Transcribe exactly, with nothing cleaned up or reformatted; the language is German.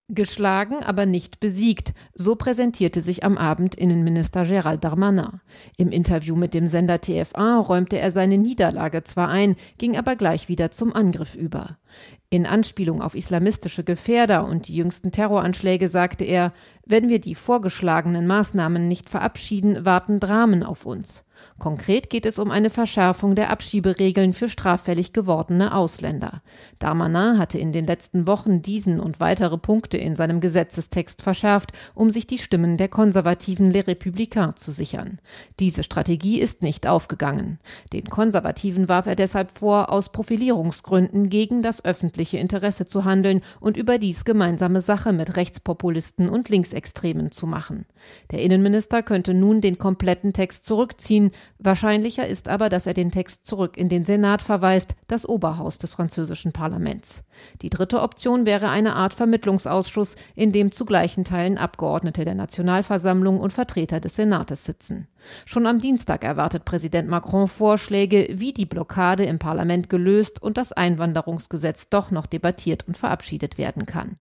Geschlagen, aber nicht besiegt, so präsentierte sich am Abend Innenminister Gérald Darmanin. Im Interview mit dem Sender T F eins räumte er seine Niederlage zwar ein, ging aber gleich wieder zum Angriff über. In Anspielung auf islamistische Gefährder und die jüngsten Terroranschläge sagte er, wenn wir die vorgeschlagenen Maßnahmen nicht verabschieden, warten Dramen auf uns. Konkret geht es um eine Verschärfung der Abschieberegeln für straffällig gewordene Ausländer. Darmanin hatte in den letzten Wochen diesen und weitere Punkte in seinem Gesetzestext verschärft, um sich die Stimmen der konservativen Les Républicains zu sichern. Diese Strategie ist nicht aufgegangen. Den Konservativen warf er deshalb vor, aus Profilierungsgründen gegen das öffentliche Interesse zu handeln und überdies gemeinsame Sache mit Rechtspopulisten und Linksextremen zu machen. Der Innenminister könnte nun den kompletten Text zurückziehen. Wahrscheinlicher ist aber, dass er den Text zurück in den Senat verweist, das Oberhaus des französischen Parlaments. Die dritte Option wäre eine Art Vermittlungsausschuss, in dem zu gleichen Teilen Abgeordnete der Nationalversammlung und Vertreter des Senates sitzen. Schon am Dienstag erwartet Präsident Macron Vorschläge, wie die Blockade im Parlament gelöst und das Einwanderungsgesetz doch noch debattiert und verabschiedet werden kann.